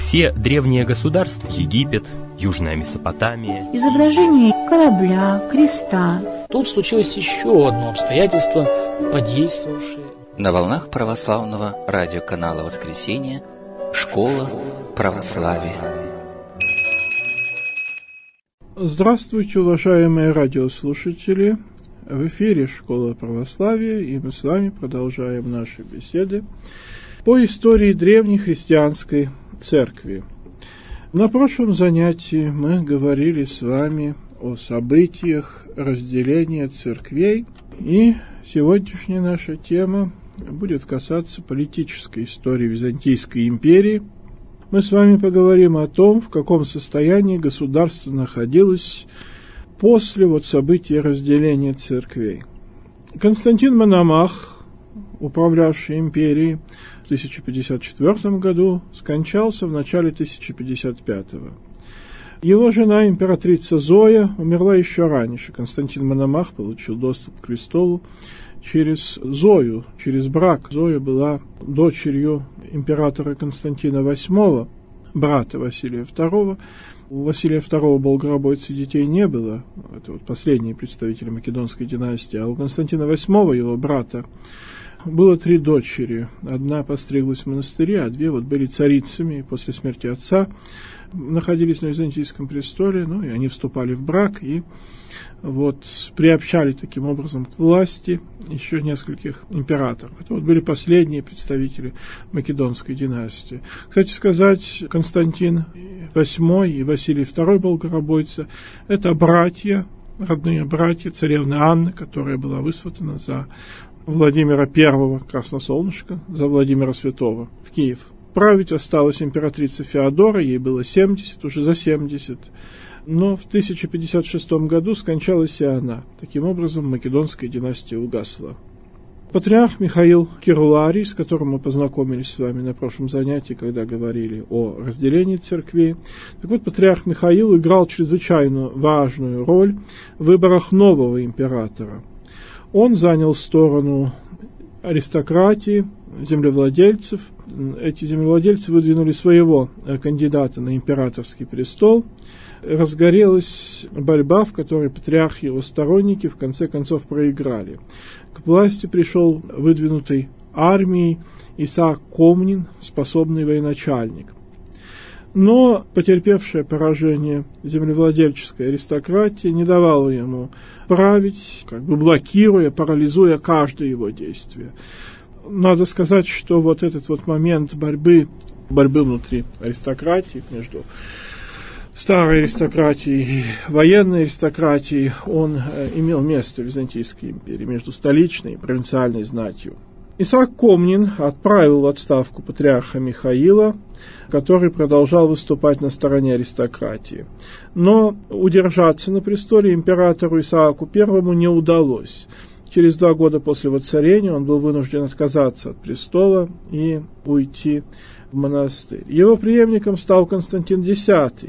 Все древние государства, Египет, Южная Месопотамия, изображение корабля, креста. Тут случилось еще одно обстоятельство, подействовавшее. На волнах православного радиоканала «Воскресенье» «Школа православия». Здравствуйте, уважаемые радиослушатели! В эфире «Школа православия», и мы с вами продолжаем наши беседы по истории древней христианской церкви. На прошлом занятии мы говорили с вами о событиях разделения церквей, и сегодняшняя наша тема будет касаться политической истории Византийской империи. Мы с вами поговорим о том, в каком состоянии государство находилось после события разделения церквей. Константин Мономах, управлявший империей в 1054 году, скончался в начале 1055. Его жена, императрица Зоя, умерла еще раньше. Константин Мономах получил доступ к престолу через Зою, через брак. Зоя была дочерью императора Константина VIII, брата Василия II. У Василия II Болгоробойцы детей не было, это последние представители Македонской династии, а у Константина VIII, его брата, было 3 дочери. Одна постриглась в монастыре, а 2 были царицами, и после смерти отца находились на Византийском престоле, и они вступали в брак, и приобщали таким образом к власти еще нескольких императоров. Это были последние представители Македонской династии. Кстати сказать, Константин VIII и Василий II Болгоробойца – это братья, родные братья царевны Анны, которая была высватана за Владимира I Красносолнышко, за Владимира Святого в Киев. Править осталась императрица Феодора, ей было 70, уже за 70. Но в 1056 году скончалась и она. Таким образом, Македонская династия угасла. Патриарх Михаил Кируларий, с которым мы познакомились с вами на прошлом занятии, когда говорили о разделении церквей. Так вот, патриарх Михаил играл чрезвычайно важную роль в выборах нового императора. Он занял сторону аристократии, землевладельцев. Эти землевладельцы выдвинули своего кандидата на императорский престол. Разгорелась борьба, в которой патриарх и его сторонники в конце концов проиграли. К власти пришел выдвинутый армией Исаак Комнин, способный военачальник. Но потерпевшая поражение землевладельческая аристократия не давала ему править, блокируя, парализуя каждое его действие. Надо сказать, что этот момент борьбы внутри аристократии, между старой аристократией и военной аристократией, он имел место в Византийской империи между столичной и провинциальной знатью. Исаак Комнин отправил в отставку патриарха Михаила, который продолжал выступать на стороне аристократии. Но удержаться на престоле императору Исааку I не удалось. Через 2 года после воцарения он был вынужден отказаться от престола и уйти в монастырь. Его преемником стал Константин X.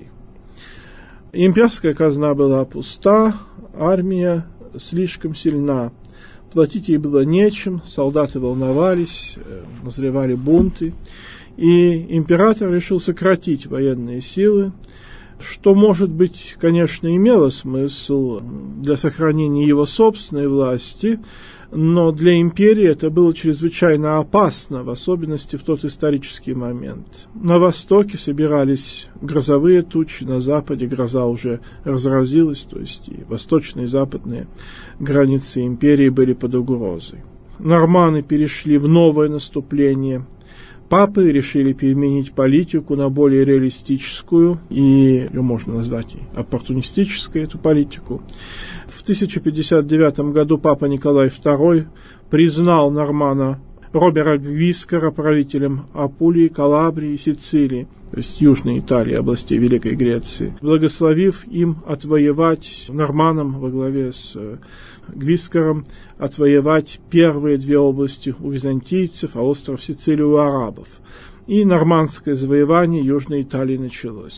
Имперская казна была пуста, армия слишком сильна. Платить ей было нечем, солдаты волновались, назревали бунты, и император решил сократить военные силы, что, может быть, конечно, имело смысл для сохранения его собственной власти, но для империи это было чрезвычайно опасно, в особенности в тот исторический момент. На востоке собирались грозовые тучи, на западе гроза уже разразилась, то есть и восточные и западные границы империи были под угрозой. Норманы перешли в новое наступление. Папы решили переменить политику на более реалистическую, и ее можно назвать и оппортунистической, эту политику. В 1059 году папа Николай II признал нормана Робера Гвискара правителем Апулии, Калабрии и Сицилии, то есть Южной Италии, областей Великой Греции, благословив им отвоевать, норманам во главе с Гвискаром, отвоевать первые 2 области у византийцев, а остров Сицилию у арабов. И нормандское завоевание Южной Италии началось.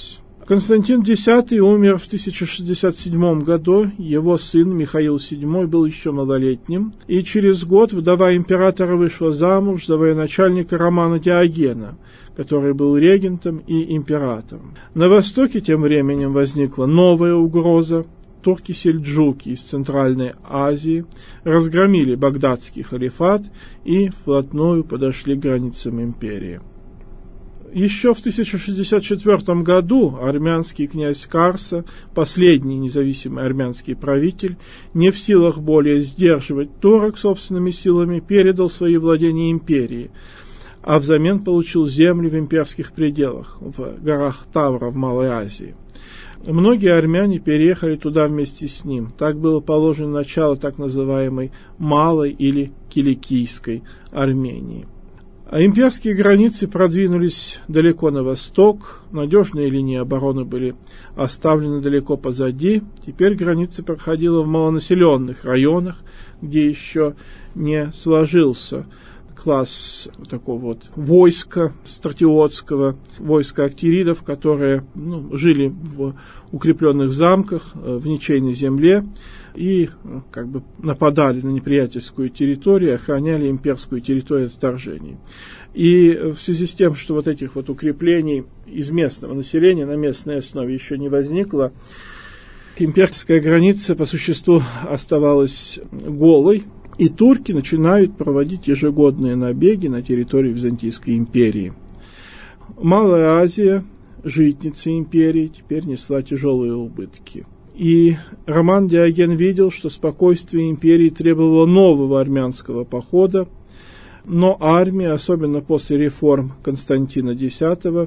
Константин X умер в 1067 году, его сын Михаил VII был еще малолетним, и через год вдова императора вышла замуж за военачальника Романа Диогена, который был регентом и императором. На востоке тем временем возникла новая угроза. Турки-сельджуки из Центральной Азии разгромили багдадский халифат и вплотную подошли к границам империи. Еще в 1064 году армянский князь Карса, последний независимый армянский правитель, не в силах более сдерживать турок собственными силами, передал свои владения империи, а взамен получил земли в имперских пределах, в горах Тавра в Малой Азии. Многие армяне переехали туда вместе с ним. Так было положено начало так называемой Малой или Киликийской Армении. А имперские границы продвинулись далеко на восток, надежные линии обороны были оставлены далеко позади. Теперь граница проходила в малонаселенных районах, где еще не сложился класс такого вот войска стратиотского, войска актиридов, которые жили в укрепленных замках, в ничейной земле и как бы нападали на неприятельскую территорию, охраняли имперскую территорию от вторжений. И в связи с тем, что вот этих вот укреплений из местного населения на местной основе еще не возникло, имперская граница по существу оставалась голой, и турки начинают проводить ежегодные набеги на территорию Византийской империи. Малая Азия, житница империи, теперь несла тяжелые убытки. И Роман Диоген видел, что спокойствие империи требовало нового армянского похода, но армия, особенно после реформ Константина X,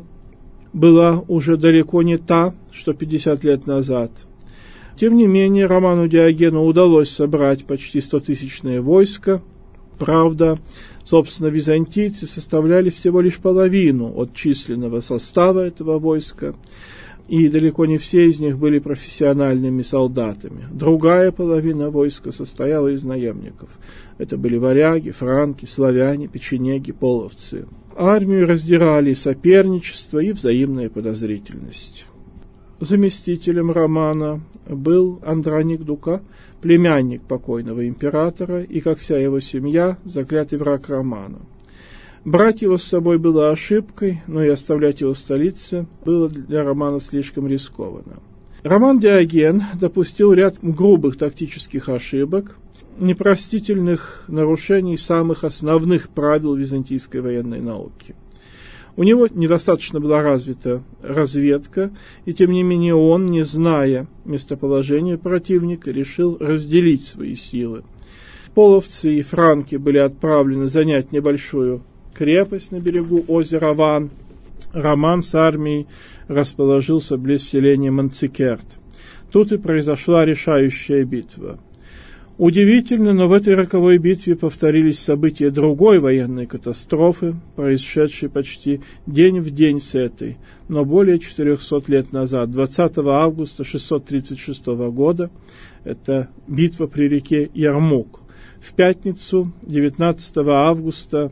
была уже далеко не та, что 50 лет назад. Тем не менее, Роману Диогену удалось собрать почти 100-тысячное войско. Правда, собственно, византийцы составляли всего лишь половину от численного состава этого войска, и далеко не все из них были профессиональными солдатами. Другая половина войска состояла из наемников. Это были варяги, франки, славяне, печенеги, половцы. Армию раздирали соперничество и взаимная подозрительность. Заместителем Романа был Андроник Дука, племянник покойного императора и, как вся его семья, заклятый враг Романа. Брать его с собой было ошибкой, но и оставлять его в столице было для Романа слишком рискованно. Роман Диоген допустил ряд грубых тактических ошибок, непростительных нарушений самых основных правил византийской военной науки. У него недостаточно была развита разведка, и тем не менее он, не зная местоположения противника, решил разделить свои силы. Половцы и франки были отправлены занять небольшую крепость на берегу озера Ван. Роман с армией расположился близ селения Манцикерт. Тут и произошла решающая битва. Удивительно, но в этой роковой битве повторились события другой военной катастрофы, происшедшей почти день в день с этой, но более 400 лет назад, 20 августа 636 года, это битва при реке Ярмук. В пятницу, 19 августа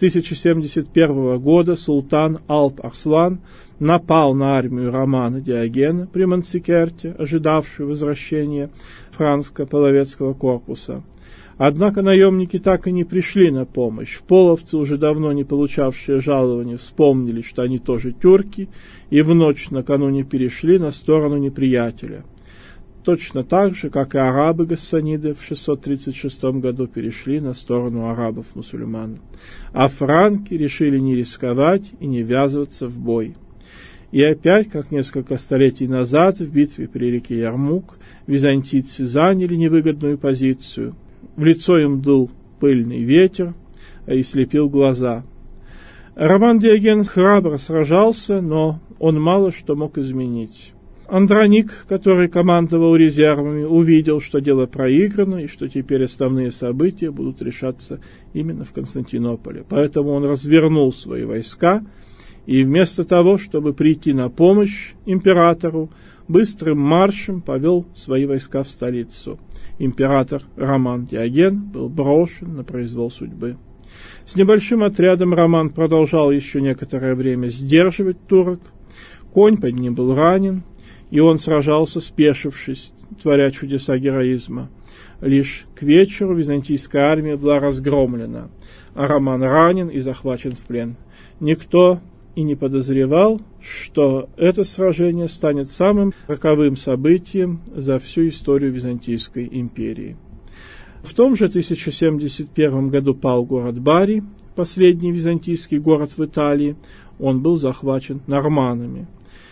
1071 года, султан Алп-Арслан напал на армию Романа Диогена при Манцикерте, ожидавшую возвращения франско-половецкого корпуса. Однако наемники так и не пришли на помощь. Половцы, уже давно не получавшие жалования, вспомнили, что они тоже тюрки, и в ночь накануне перешли на сторону неприятеля. Точно так же, как и арабы-гассаниды в 636 году перешли на сторону арабов-мусульман. А франки решили не рисковать и не ввязываться в бой. И опять, как несколько столетий назад, в битве при реке Ярмук, византийцы заняли невыгодную позицию. В лицо им дул пыльный ветер и слепил глаза. Роман Диоген храбро сражался, но он мало что мог изменить. Андроник, который командовал резервами, увидел, что дело проиграно и что теперь основные события будут решаться именно в Константинополе. Поэтому он развернул свои войска и вместо того, чтобы прийти на помощь императору, быстрым маршем повел свои войска в столицу. Император Роман Диоген был брошен на произвол судьбы. С небольшим отрядом Роман продолжал еще некоторое время сдерживать турок. конь под ним был ранен, и он сражался, спешившись, творя чудеса героизма. Лишь к вечеру византийская армия была разгромлена, а Роман ранен и захвачен в плен. Никто и не подозревал, что это сражение станет самым роковым событием за всю историю Византийской империи. В том же 1071 году пал город Бари, последний византийский город в Италии. Он был захвачен норманнами.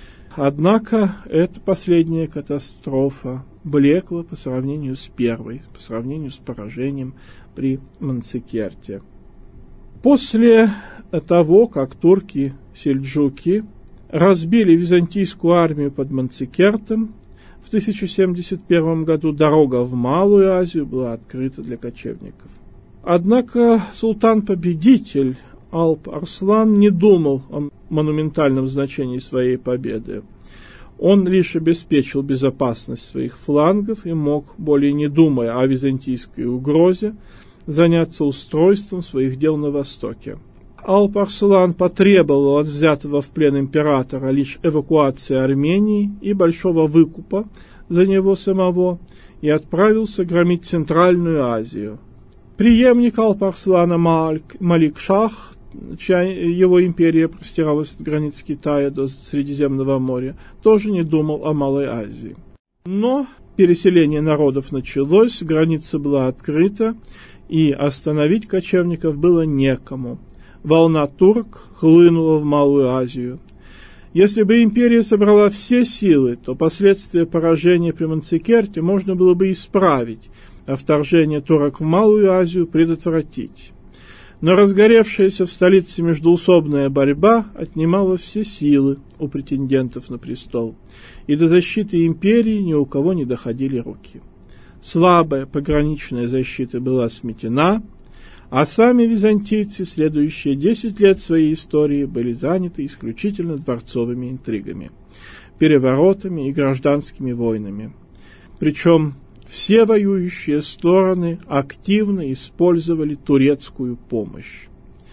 Однако эта последняя катастрофа блекла по сравнению с первой, по сравнению с поражением при Манцикерте. После того, как турки-сельджуки разбили византийскую армию под Манцикертом, в 1071 году дорога в Малую Азию была открыта для кочевников. Однако султан-победитель Алп-Арслан не думал о монументальном значении своей победы. Он лишь обеспечил безопасность своих флангов и мог, более не думая о византийской угрозе, заняться устройством своих дел на Востоке. Алп-Арслан потребовал от взятого в плен императора лишь эвакуации Армении и большого выкупа за него самого и отправился громить Центральную Азию. Преемник Алп-Арслана Малик-Шах, чья его империя простиралась от границ Китая до Средиземного моря, тоже не думал о Малой Азии. Но переселение народов началось, граница была открыта, и остановить кочевников было некому. Волна турок хлынула в Малую Азию. Если бы империя собрала все силы, то последствия поражения при Манцикерте можно было бы исправить, а вторжение турок в Малую Азию предотвратить. Но разгоревшаяся в столице междоусобная борьба отнимала все силы у претендентов на престол, и до защиты империи ни у кого не доходили руки. Слабая пограничная защита была сметена, а сами византийцы следующие 10 лет своей истории были заняты исключительно дворцовыми интригами, переворотами и гражданскими войнами. Причем все воюющие стороны активно использовали турецкую помощь.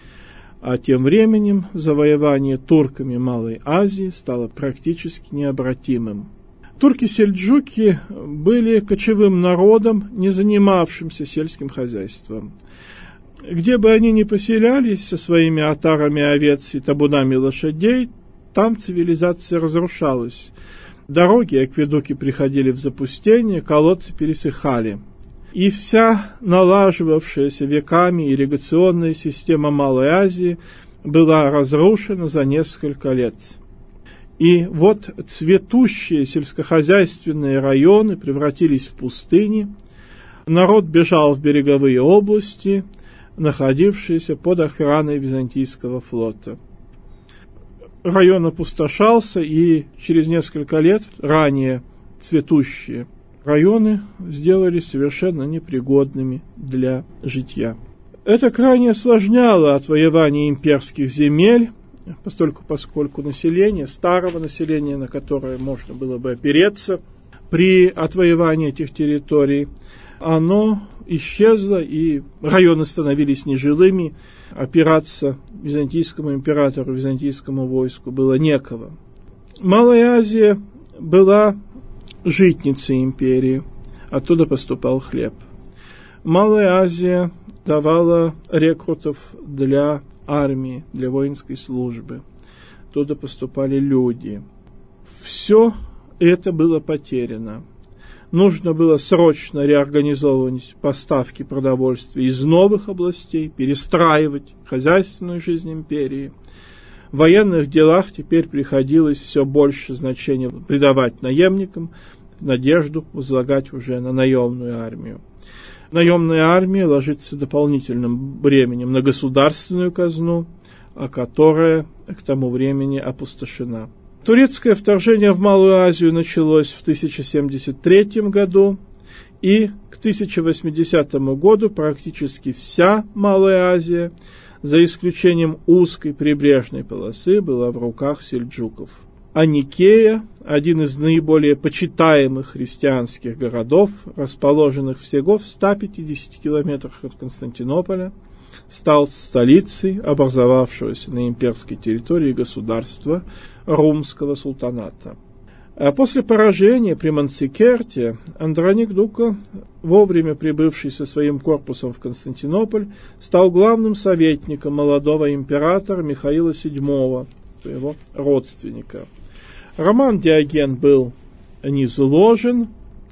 А тем временем завоевание турками Малой Азии стало практически необратимым. Турки-сельджуки были кочевым народом, не занимавшимся сельским хозяйством. Где бы они ни поселялись со своими отарами овец и табунами лошадей, там цивилизация разрушалась. Дороги и акведуки приходили в запустение, колодцы пересыхали. И вся налаживавшаяся веками ирригационная система Малой Азии была разрушена за несколько лет. И вот цветущие сельскохозяйственные районы превратились в пустыни, народ бежал в береговые области, находившиеся под охраной Византийского флота. Район опустошался, и через несколько лет ранее цветущие районы сделались совершенно непригодными для житья. Это крайне осложняло отвоевание имперских земель, поскольку население, старого населения, на которое можно было бы опереться при отвоевании этих территорий, оно исчезло, и районы становились нежилыми, опираться византийскому императору, византийскому войску было некого. Малая Азия была житницей империи, оттуда поступал хлеб. Малая Азия давала рекрутов для армии, для воинской службы. Оттуда поступали люди. Все это было потеряно. Нужно было срочно реорганизовывать поставки продовольствия из новых областей, перестраивать хозяйственную жизнь империи. В военных делах теперь приходилось все больше значения придавать наемникам, надежду возлагать уже на наемную армию. Наемная армия ложится дополнительным бременем на государственную казну, которая к тому времени опустошена. Турецкое вторжение в Малую Азию началось в 1073 году, и к 1080 году практически вся Малая Азия, за исключением узкой прибрежной полосы, была в руках сельджуков. А Никея, один из наиболее почитаемых христианских городов, расположенных всего в 150 километрах от Константинополя, стал столицей образовавшегося на имперской территории государства Румского султаната. А после поражения при Манцикерте Андроник Дука, вовремя прибывший со своим корпусом в Константинополь, стал главным советником молодого императора Михаила VII, своего родственника. Роман Диоген был низложен.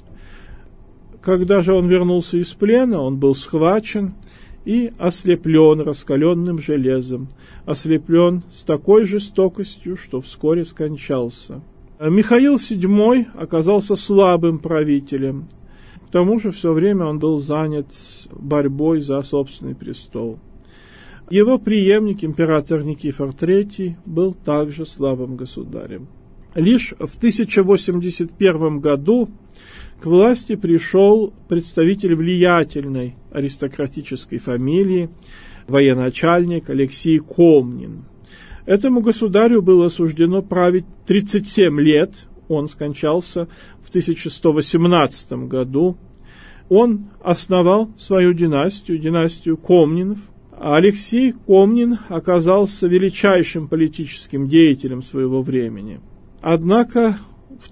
Когда же он вернулся из плена, он был схвачен и ослеплен раскаленным железом, ослеплен с такой жестокостью, что вскоре скончался. Михаил VII оказался слабым правителем. К тому же все время он был занят борьбой за собственный престол. Его преемник, император Никифор III, был также слабым государем. Лишь в 1081 году к власти пришел представитель влиятельной аристократической фамилии, военачальник Алексей Комнин. Этому государю было суждено править 37 лет, он скончался в 1118 году. Он основал свою династию Комнинов. Алексей Комнин оказался величайшим политическим деятелем своего времени. Однако в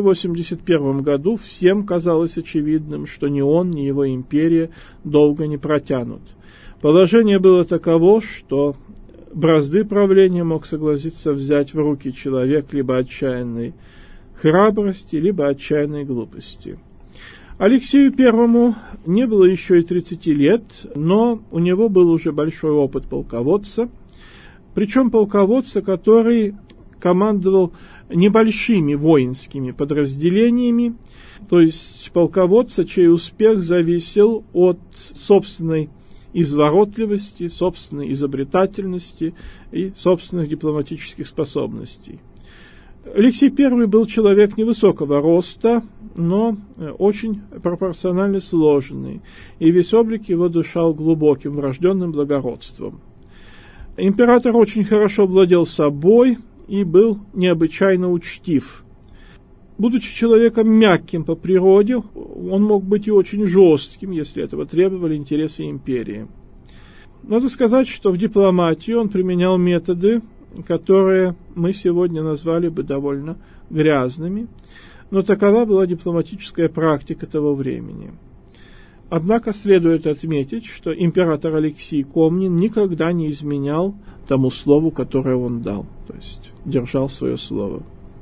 1081 году всем казалось очевидным, что ни он, ни его империя долго не протянут. Положение было таково, что бразды правления мог согласиться взять в руки человек либо отчаянной храбрости, либо отчаянной глупости. Алексею I не было еще и 30 лет, но у него был уже большой опыт полководца, причем полководца, который командовал небольшими воинскими подразделениями, то есть полководца, чей успех зависел от собственной изворотливости, собственной изобретательности и собственных дипломатических способностей. Алексей I был человек невысокого роста, но очень пропорционально сложенный, и весь облик его дышал глубоким врожденным благородством. Император очень хорошо владел собой и был необычайно учтив. Будучи человеком мягким по природе, он мог быть и очень жестким, если этого требовали интересы империи. Надо сказать, что в дипломатии он применял методы, которые мы сегодня назвали бы довольно грязными, но такова была дипломатическая практика того времени. Однако следует отметить, что император Алексей Комнин никогда не изменял тому слову, которое он дал, то есть держал свое слово.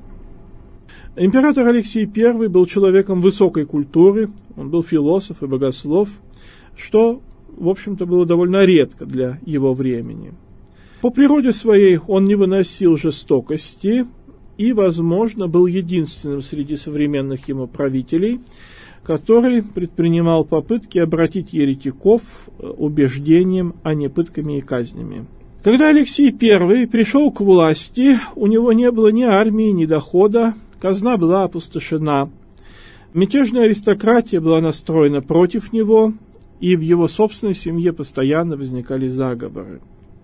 Император Алексей I был человеком высокой культуры, он был философ и богослов, что, в общем-то, было довольно редко для его времени. По природе своей он не выносил жестокости и, возможно, был единственным среди современных ему правителей, который предпринимал попытки обратить еретиков убеждением, а не пытками и казнями. Когда Алексей I пришел к власти, у него не было ни армии, ни дохода, казна была опустошена. Мятежная аристократия была настроена против него, и в его собственной семье постоянно возникали заговоры.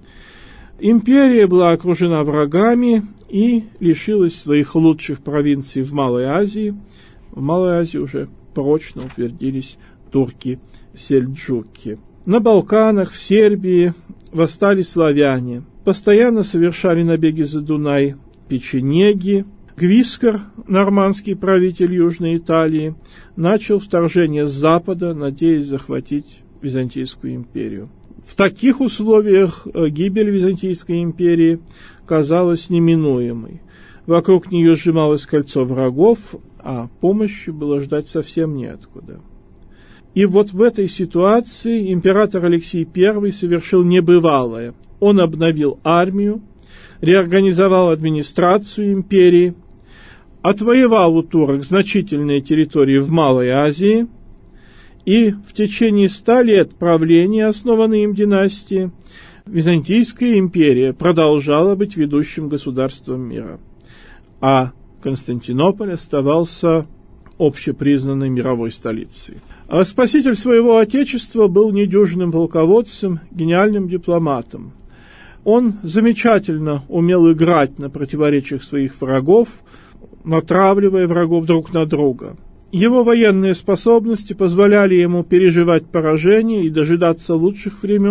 Империя была окружена врагами и лишилась своих лучших провинций в Малой Азии. В Малой Азии уже прочно утвердились турки-сельджуки. На Балканах, в Сербии восстали славяне. Постоянно совершали набеги за Дунай печенеги. Гвискор, нормандский правитель Южной Италии, начал вторжение с запада, надеясь захватить Византийскую империю. В таких условиях гибель Византийской империи казалась неминуемой. Вокруг нее сжималось кольцо врагов, а помощи было ждать совсем неоткуда. И вот в этой ситуации император Алексей I совершил небывалое. Он обновил армию, реорганизовал администрацию империи, отвоевал у турок значительные территории в Малой Азии, и в течение 100 лет правления основанной им династии Византийская империя продолжала быть ведущим государством мира, а Константинополь оставался общепризнанной мировой столицей. А спаситель своего отечества был недюжинным полководцем, гениальным дипломатом. Он замечательно умел играть на противоречиях своих врагов, натравливая врагов друг на друга. Его военные способности позволяли ему переживать поражение и дожидаться лучших времен,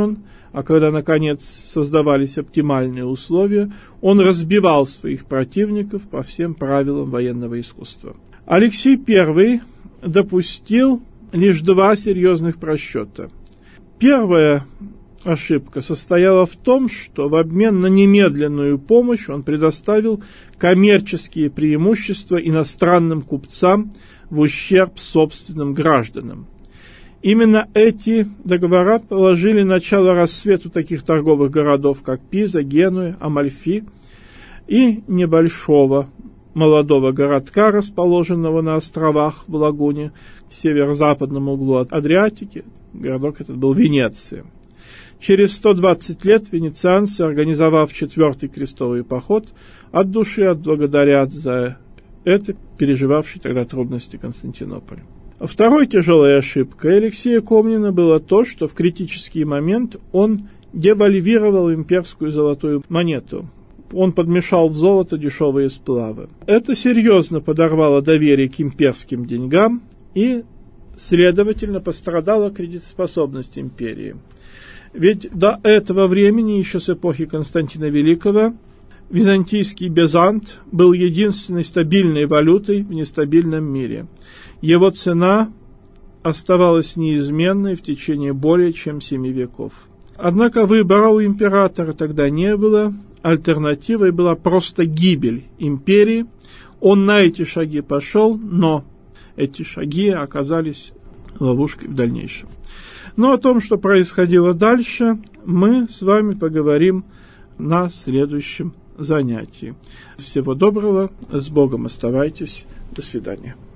а когда, наконец, создавались оптимальные условия, он разбивал своих противников по всем правилам военного искусства. Алексей I допустил лишь 2 серьезных просчета. Первая ошибка состояла в том, что в обмен на немедленную помощь он предоставил коммерческие преимущества иностранным купцам в ущерб собственным гражданам. Именно эти договора положили начало рассвету таких торговых городов, как Пиза, Генуя, Амальфи и небольшого молодого городка, расположенного на островах в лагуне, к северо-западному углу от Адриатики. Городок этот был Венеция. Через 120 лет венецианцы, организовав 4-й крестовый поход, от души отблагодарят за это переживавший тогда трудности Константинополь. Второй тяжелой ошибкой Алексея Комнина было то, что в критический момент он девальвировал имперскую золотую монету. Он подмешал в золото дешевые сплавы. Это серьезно подорвало доверие к имперским деньгам и, следовательно, пострадала кредитоспособность империи. Ведь до этого времени, еще с эпохи Константина Великого, византийский безант был единственной стабильной валютой в нестабильном мире. Его цена оставалась неизменной в течение более чем 7 веков. Однако выбора у императора тогда не было. Альтернативой была просто гибель империи. Он на эти шаги пошел, но эти шаги оказались ловушкой в дальнейшем. Но о том, что происходило дальше, мы с вами поговорим на следующем занятии. Всего доброго, с Богом оставайтесь, до свидания.